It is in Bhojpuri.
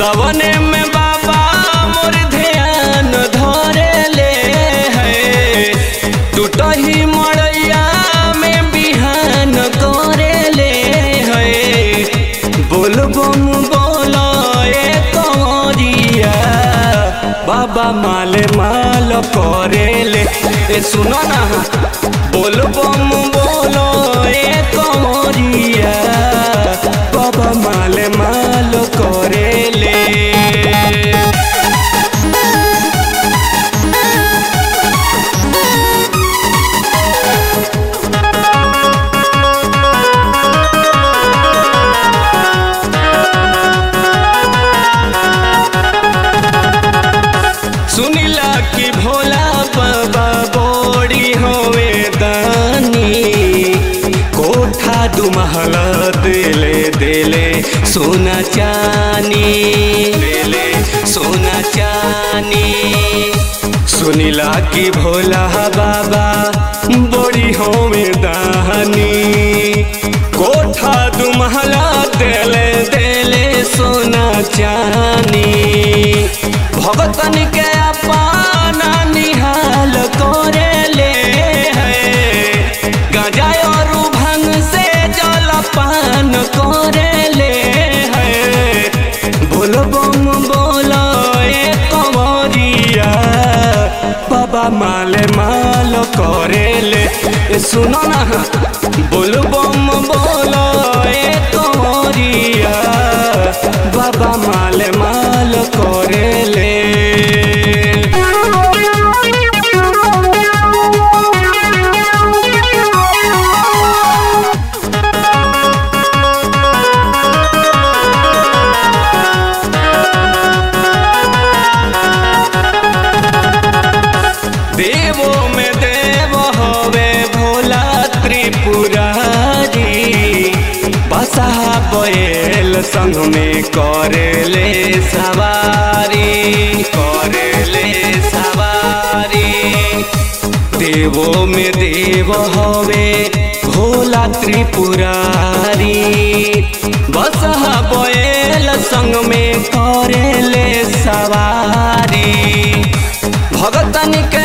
सवने में बाबा मोर ध्यान धरे ले है। टूटही मड़ैया में बिहान करे ले है। बोल बम बोलो ए कंवरिया बाबा माले माल करे ले। सुनो ना बोल बम बोलो ए कंवरिया बाबा माले माल करे ले। सुनिला कि भोला बाबा बोड़ी होवे दानी। कोठा दुमहला देले देले सोना चानी, देले सोना चानी। सुनिला कि भोला बाबा बोड़ी होवे दानी। कोठा दुमहला देले देले सोना चानी। भगतन के अपना निहाल करे ले है। गांजा और भांग से जलपान करे ले है। बोल बम बोलो ए कंवरिया बाबा माले माल करे ले। सुनो ना बोल बम बोलो ए कंवरिया बाबा माले माल करे ले। देवो में देव होवे भोला त्रिपुरारी। बसा बैल संग में करे ले सवारी, करे ले सवारी। देवो में देव होवे भोला त्रिपुरारी। बसा बैल संग में करे ले सवारी। भगतन के